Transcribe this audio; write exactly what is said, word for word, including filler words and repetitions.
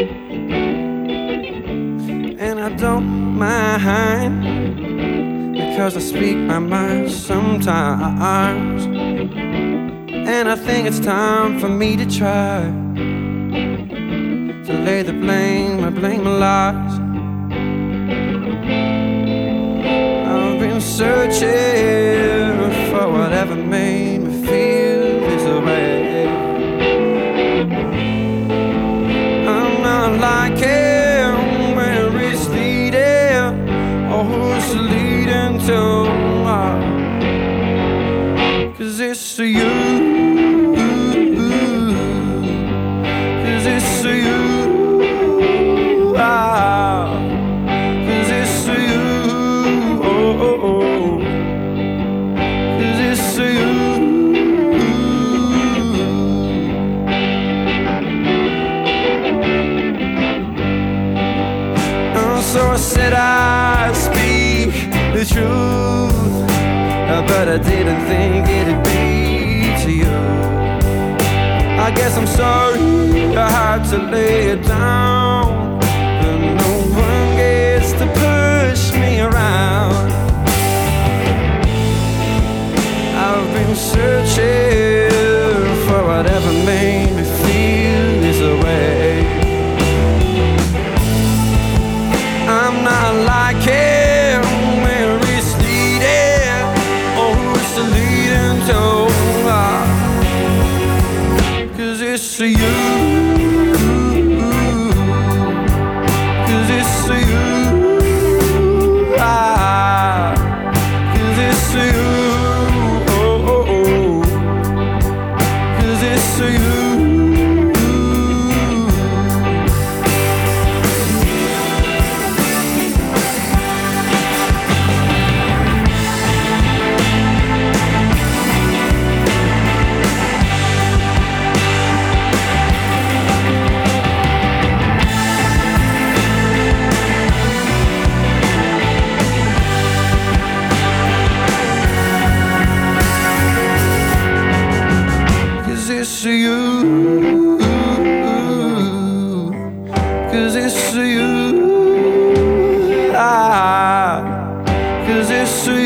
And I don't mind, because I speak my mind sometimes. And I think it's time for me to try to lay the blame, I blame my lies. I've been searching for whatever made me feel this way. I'm not liking where it's leading, or who's leading to. Cause it's you. Cause it's you. Ah. Cause it's you. Oh, oh, oh. Cause it's you. Oh, so I said I'd speak the truth, but I didn't think it'd be to you. I guess I'm sorry I had to lay it down, but no one gets to push me around. I've been searching for whatever made me feel this way. I'm not liking where it's leading, or who's leading to. Cause it's you. Cause it's you. Ah. Cause it's you. Oh, oh, oh. Cause it's you. It's you. Cause it's you. Ah. Cause it's you.